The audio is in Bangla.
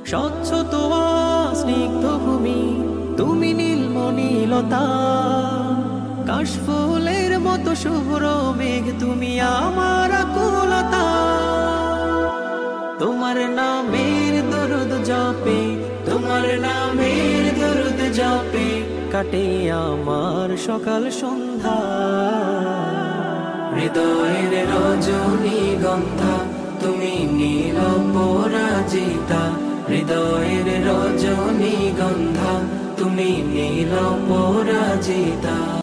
স্বচ্ছ তোয়া স্নিগ্ধ ভূমি, তুমি নীলমণিলতা। কাশফুলের মতো শুভ্র মেঘ, তুমি আমার আকুলতা। তোমার নামের দরুদ জপে, তোমার নামের দরুদ জপে কাটে আমার সকাল সন্ধ্যা। হৃদয়ের রজনীগন্ধা, তুমি নীল পরাজিতা। হৃদয়ের রজনীগন্ধা, তুমি নীল পরাজিতা।